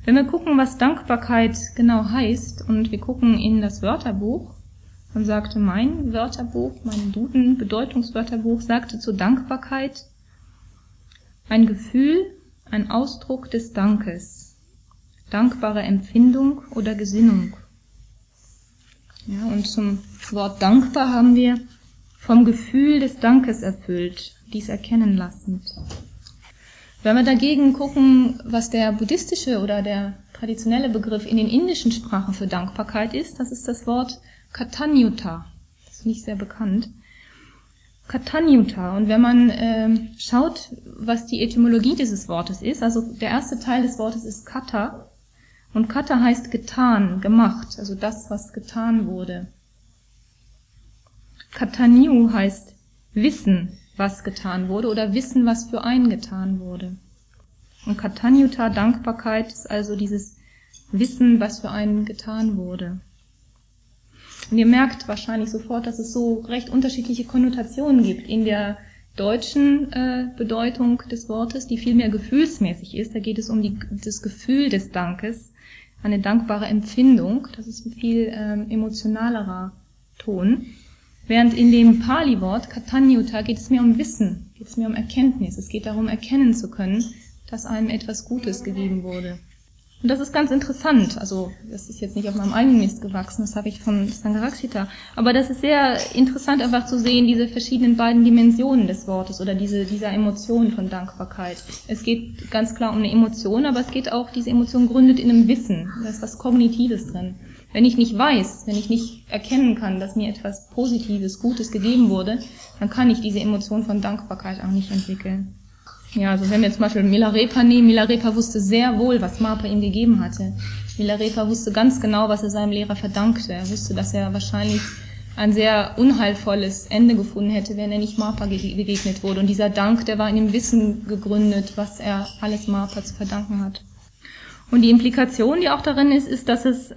Wenn wir gucken, was Dankbarkeit genau heißt, und wir gucken in das Wörterbuch, dann sagte mein Wörterbuch, mein Duden, Bedeutungswörterbuch, sagte zu Dankbarkeit ein Gefühl, ein Ausdruck des Dankes, dankbare Empfindung oder Gesinnung. Ja, und zum Wort dankbar haben wir vom Gefühl des Dankes erfüllt, dies erkennen lassend. Wenn wir dagegen gucken, was der buddhistische oder der traditionelle Begriff in den indischen Sprachen für Dankbarkeit ist, das ist das Wort Katanyuta. Das ist nicht sehr bekannt. Katanyuta. Und wenn man schaut, was die Etymologie dieses Wortes ist, also der erste Teil des Wortes ist Kata. Und Kata heißt getan, gemacht, also das, was getan wurde. Katanyu heißt wissen, was getan wurde, oder wissen, was für einen getan wurde. Und Katanyuta, Dankbarkeit, ist also dieses Wissen, was für einen getan wurde. Und ihr merkt wahrscheinlich sofort, dass es so recht unterschiedliche Konnotationen gibt in der deutschen Bedeutung des Wortes, die viel mehr gefühlsmäßig ist. Da geht es um das Gefühl des Dankes, eine dankbare Empfindung. Das ist ein viel emotionalerer Ton. Während in dem Pali-Wort Katanyuta geht es mehr um Wissen, geht es mehr um Erkenntnis. Es geht darum, erkennen zu können, dass einem etwas Gutes gegeben wurde. Und das ist ganz interessant. Also das ist jetzt nicht auf meinem eigenen Mist gewachsen, das habe ich von Sangharakshita. Aber das ist sehr interessant, einfach zu sehen, diese verschiedenen beiden Dimensionen des Wortes oder dieser Emotion von Dankbarkeit. Es geht ganz klar um eine Emotion, aber es geht auch, diese Emotion gründet in einem Wissen. Da ist was Kognitives drin. Wenn ich nicht weiß, wenn ich nicht erkennen kann, dass mir etwas Positives, Gutes gegeben wurde, dann kann ich diese Emotion von Dankbarkeit auch nicht entwickeln. Ja, also wenn wir zum Beispiel Milarepa nehmen, Milarepa wusste sehr wohl, was Marpa ihm gegeben hatte. Milarepa wusste ganz genau, was er seinem Lehrer verdankte. Er wusste, dass er wahrscheinlich ein sehr unheilvolles Ende gefunden hätte, wenn er nicht Marpa begegnet wurde. Und dieser Dank, der war in dem Wissen gegründet, was er alles Marpa zu verdanken hat. Und die Implikation, die auch darin ist, dass es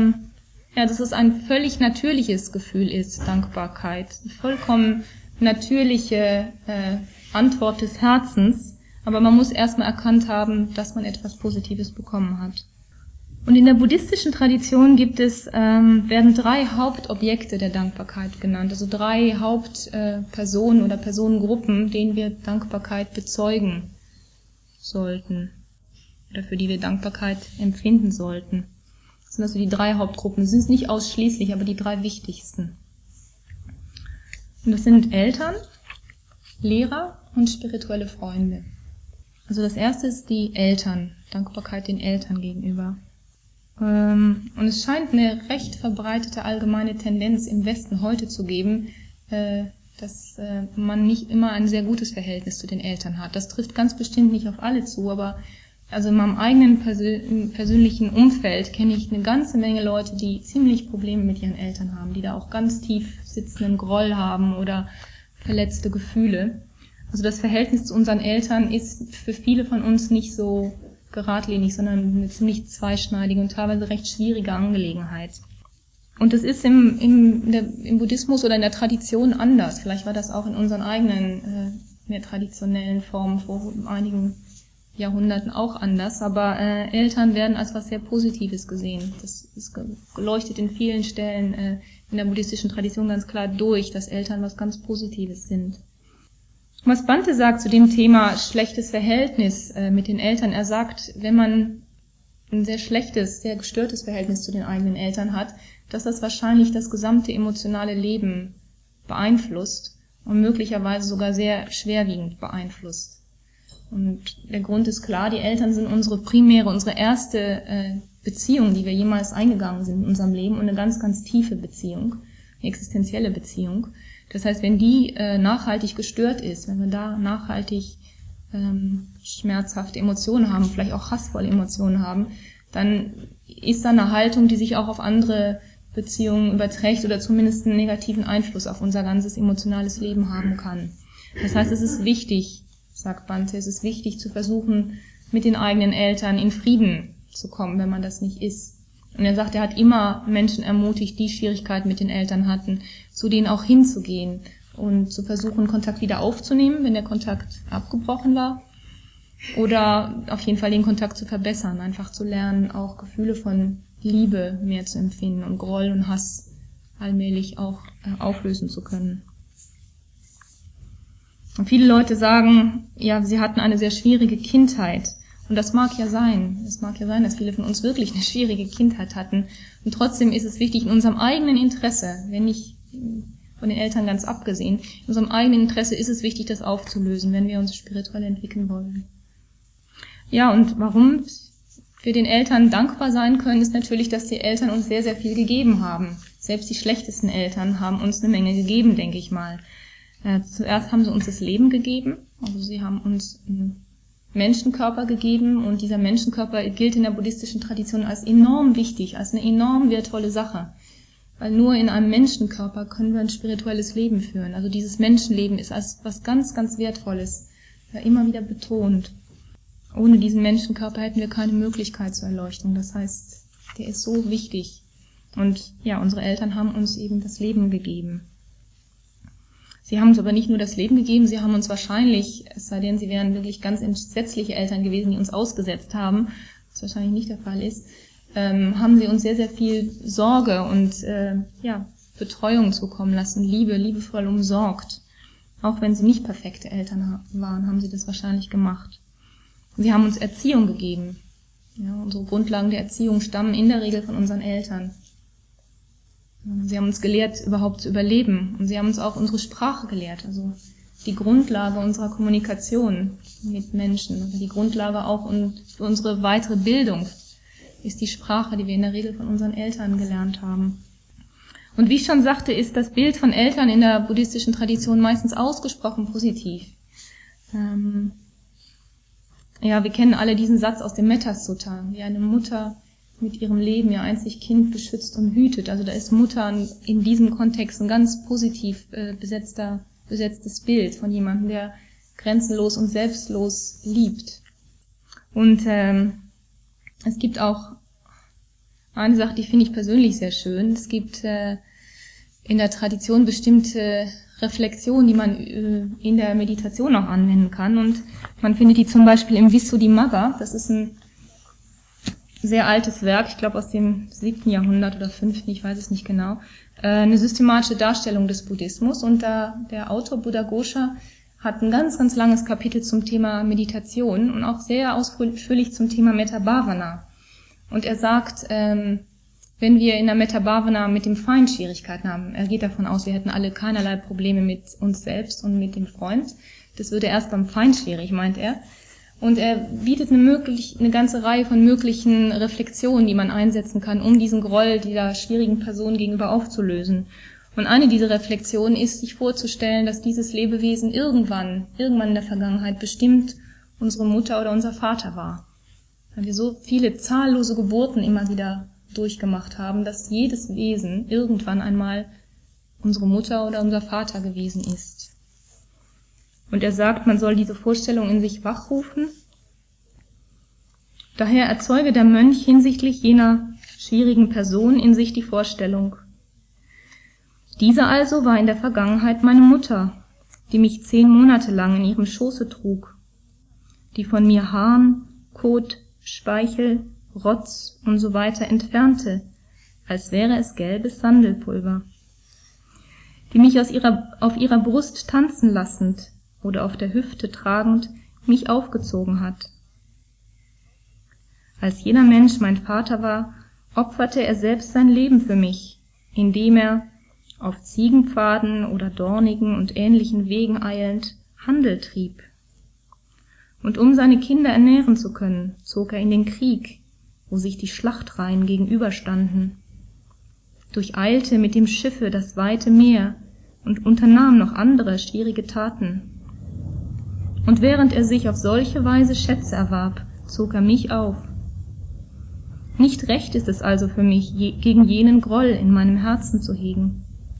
ein völlig natürliches Gefühl ist, Dankbarkeit. Eine vollkommen natürliche Antwort des Herzens, aber man muss erstmal erkannt haben, dass man etwas Positives bekommen hat. Und in der buddhistischen Tradition werden 3 Hauptobjekte der Dankbarkeit genannt, also 3 Hauptpersonen oder Personengruppen, denen wir Dankbarkeit bezeugen sollten oder für die wir Dankbarkeit empfinden sollten. Das sind also die 3 Hauptgruppen. Das sind nicht ausschließlich, aber die 3 wichtigsten. Und das sind Eltern, Lehrer und spirituelle Freunde. Also das erste ist die Eltern, Dankbarkeit den Eltern gegenüber. Und es scheint eine recht verbreitete allgemeine Tendenz im Westen heute zu geben, dass man nicht immer ein sehr gutes Verhältnis zu den Eltern hat. Das trifft ganz bestimmt nicht auf alle zu, aber also in meinem eigenen persönlichen Umfeld kenne ich eine ganze Menge Leute, die ziemlich Probleme mit ihren Eltern haben, die da auch ganz tief sitzenden Groll haben oder verletzte Gefühle. Also das Verhältnis zu unseren Eltern ist für viele von uns nicht so geradlinig, sondern eine ziemlich zweischneidige und teilweise recht schwierige Angelegenheit. Und das ist im Buddhismus oder in der Tradition anders. Vielleicht war das auch in unseren eigenen mehr traditionellen Formen vor einigen Jahrhunderten auch anders, aber Eltern werden als was sehr Positives gesehen. Das ist geleuchtet in vielen Stellen in der buddhistischen Tradition ganz klar durch, dass Eltern was ganz Positives sind. Was Bhante sagt zu dem Thema schlechtes Verhältnis mit den Eltern, er sagt, wenn man ein sehr schlechtes, sehr gestörtes Verhältnis zu den eigenen Eltern hat, dass das wahrscheinlich das gesamte emotionale Leben beeinflusst und möglicherweise sogar sehr schwerwiegend beeinflusst. Und der Grund ist klar, die Eltern sind unsere erste Beziehung, die wir jemals eingegangen sind in unserem Leben, und eine ganz, ganz tiefe Beziehung, eine existenzielle Beziehung. Das heißt, wenn die nachhaltig gestört ist, wenn wir da nachhaltig schmerzhafte Emotionen haben, vielleicht auch hassvolle Emotionen haben, dann ist da eine Haltung, die sich auch auf andere Beziehungen überträgt oder zumindest einen negativen Einfluss auf unser ganzes emotionales Leben haben kann. Das heißt, es ist wichtig, sagt Bhante, es ist wichtig zu versuchen, mit den eigenen Eltern in Frieden zu kommen, wenn man das nicht ist. Und er sagt, er hat immer Menschen ermutigt, die Schwierigkeiten mit den Eltern hatten, zu denen auch hinzugehen und zu versuchen, Kontakt wieder aufzunehmen, wenn der Kontakt abgebrochen war. Oder auf jeden Fall den Kontakt zu verbessern, einfach zu lernen, auch Gefühle von Liebe mehr zu empfinden und Groll und Hass allmählich auch auflösen zu können. Und viele Leute sagen, ja, sie hatten eine sehr schwierige Kindheit. Und das mag ja sein. Es mag ja sein, dass viele von uns wirklich eine schwierige Kindheit hatten. Und trotzdem ist es wichtig, in unserem eigenen Interesse, wenn nicht von den Eltern ganz abgesehen, in unserem eigenen Interesse ist es wichtig, das aufzulösen, wenn wir uns spirituell entwickeln wollen. Ja, und warum wir den Eltern dankbar sein können, ist natürlich, dass die Eltern uns sehr, sehr viel gegeben haben. Selbst die schlechtesten Eltern haben uns eine Menge gegeben, denke ich mal. Zuerst haben sie uns das Leben gegeben, also sie haben uns einen Menschenkörper gegeben und dieser Menschenkörper gilt in der buddhistischen Tradition als enorm wichtig, als eine enorm wertvolle Sache. Weil nur in einem Menschenkörper können wir ein spirituelles Leben führen. Also dieses Menschenleben ist als was ganz, ganz Wertvolles, ja, immer wieder betont. Ohne diesen Menschenkörper hätten wir keine Möglichkeit zur Erleuchtung. Das heißt, der ist so wichtig. Und ja, unsere Eltern haben uns eben das Leben gegeben. Sie haben uns aber nicht nur das Leben gegeben, sie haben uns wahrscheinlich, es sei denn, sie wären wirklich ganz entsetzliche Eltern gewesen, die uns ausgesetzt haben, was wahrscheinlich nicht der Fall ist, haben sie uns sehr, sehr viel Sorge und Betreuung zukommen lassen, liebevoll umsorgt. Auch wenn sie nicht perfekte Eltern waren, haben sie das wahrscheinlich gemacht. Sie haben uns Erziehung gegeben. Ja, unsere Grundlagen der Erziehung stammen in der Regel von unseren Eltern. Sie haben uns gelehrt, überhaupt zu überleben. Und sie haben uns auch unsere Sprache gelehrt, also die Grundlage unserer Kommunikation mit Menschen. Also die Grundlage auch für unsere weitere Bildung ist die Sprache, die wir in der Regel von unseren Eltern gelernt haben. Und wie ich schon sagte, ist das Bild von Eltern in der buddhistischen Tradition meistens ausgesprochen positiv. Wir kennen alle diesen Satz aus dem Metta-Sutta, wie eine Mutter mit ihrem Leben ihr einzig Kind beschützt und hütet. Also da ist Mutter in diesem Kontext ein ganz positiv besetztes Bild von jemandem, der grenzenlos und selbstlos liebt. Und es gibt auch eine Sache, die finde ich persönlich sehr schön. Es gibt in der Tradition bestimmte Reflexionen, die man in der Meditation auch anwenden kann. Und man findet die zum Beispiel im Visuddhimagga. Das ist ein sehr altes Werk, ich glaube aus dem 7. Jahrhundert oder 5., ich weiß es nicht genau, eine systematische Darstellung des Buddhismus. Und der Autor Buddhaghosa hat ein ganz, ganz langes Kapitel zum Thema Meditation und auch sehr ausführlich zum Thema Metta Bhavana. Und er sagt, wenn wir in der Metta Bhavana mit dem Feind Schwierigkeiten haben, er geht davon aus, wir hätten alle keinerlei Probleme mit uns selbst und mit dem Freund. Das würde erst beim Feind schwierig, meint er. Und er bietet eine ganze Reihe von möglichen Reflexionen, die man einsetzen kann, um diesen Groll dieser schwierigen Person gegenüber aufzulösen. Und eine dieser Reflexionen ist, sich vorzustellen, dass dieses Lebewesen irgendwann in der Vergangenheit bestimmt unsere Mutter oder unser Vater war. Weil wir so viele zahllose Geburten immer wieder durchgemacht haben, dass jedes Wesen irgendwann einmal unsere Mutter oder unser Vater gewesen ist. Und er sagt, man soll diese Vorstellung in sich wachrufen. Daher erzeuge der Mönch hinsichtlich jener schwierigen Person in sich die Vorstellung. Diese also war in der Vergangenheit meine Mutter, die mich 10 Monate lang in ihrem Schoße trug, die von mir Harn, Kot, Speichel, Rotz und so weiter entfernte, als wäre es gelbes Sandelpulver, die mich auf ihrer Brust tanzen lassend oder auf der Hüfte tragend mich aufgezogen hat. Als jener Mensch mein Vater war, opferte er selbst sein Leben für mich, indem er, auf Ziegenpfaden oder dornigen und ähnlichen Wegen eilend, Handel trieb. Und um seine Kinder ernähren zu können, zog er in den Krieg, wo sich die Schlachtreihen gegenüberstanden, durcheilte mit dem Schiffe das weite Meer und unternahm noch andere schwierige Taten. Und während er sich auf solche Weise Schätze erwarb, zog er mich auf. Nicht recht ist es also für mich, gegen jenen Groll in meinem Herzen zu hegen.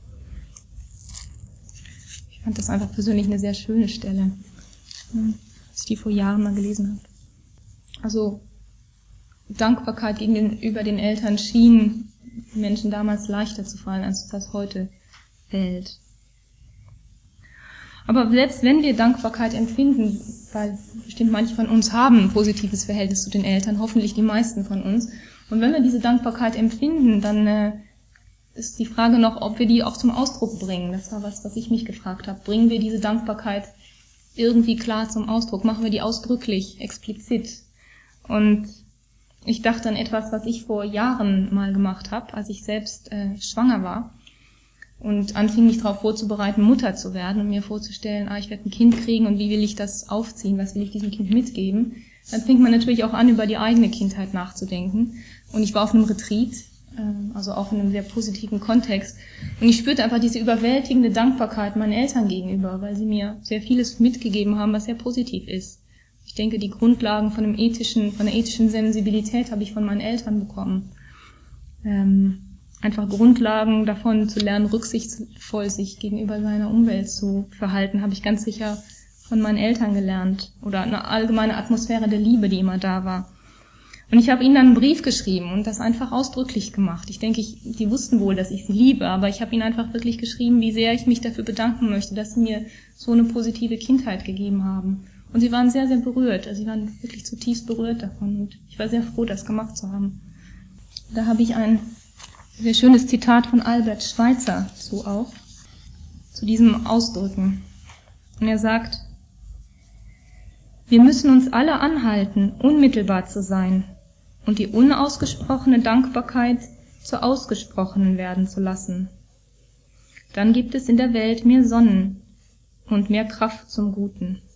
Ich fand das einfach persönlich eine sehr schöne Stelle, als ich die vor Jahren mal gelesen habe. Also Dankbarkeit gegenüber den Eltern schien Menschen damals leichter zu fallen, als das heute fällt. Aber selbst wenn wir Dankbarkeit empfinden, weil bestimmt manche von uns haben ein positives Verhältnis zu den Eltern, hoffentlich die meisten von uns. Und wenn wir diese Dankbarkeit empfinden, dann ist die Frage noch, ob wir die auch zum Ausdruck bringen. Das war was ich mich gefragt habe. Bringen wir diese Dankbarkeit irgendwie klar zum Ausdruck? Machen wir die ausdrücklich, explizit? Und ich dachte an etwas, was ich vor Jahren mal gemacht habe, als ich selbst schwanger war und anfing, mich darauf vorzubereiten, Mutter zu werden und mir vorzustellen, ich werde ein Kind kriegen und wie will ich das aufziehen, was will ich diesem Kind mitgeben. Dann fängt man natürlich auch an, über die eigene Kindheit nachzudenken. Und ich war auf einem Retreat, also auch in einem sehr positiven Kontext. Und ich spürte einfach diese überwältigende Dankbarkeit meinen Eltern gegenüber, weil sie mir sehr vieles mitgegeben haben, was sehr positiv ist. Ich denke, die Grundlagen von der ethischen Sensibilität habe ich von meinen Eltern bekommen. Einfach Grundlagen davon zu lernen, rücksichtsvoll sich gegenüber seiner Umwelt zu verhalten, habe ich ganz sicher von meinen Eltern gelernt. Oder eine allgemeine Atmosphäre der Liebe, die immer da war. Und ich habe ihnen dann einen Brief geschrieben und das einfach ausdrücklich gemacht. Ich denke, die wussten wohl, dass ich sie liebe, aber ich habe ihnen einfach wirklich geschrieben, wie sehr ich mich dafür bedanken möchte, dass sie mir so eine positive Kindheit gegeben haben. Und sie waren sehr, sehr berührt. Also sie waren wirklich zutiefst berührt davon. Und ich war sehr froh, das gemacht zu haben. Da habe ich ein sehr schönes Zitat von Albert Schweitzer zu diesem Ausdrücken. Und er sagt: Wir müssen uns alle anhalten, unmittelbar zu sein und die unausgesprochene Dankbarkeit zur ausgesprochenen werden zu lassen. Dann gibt es in der Welt mehr Sonnen und mehr Kraft zum Guten.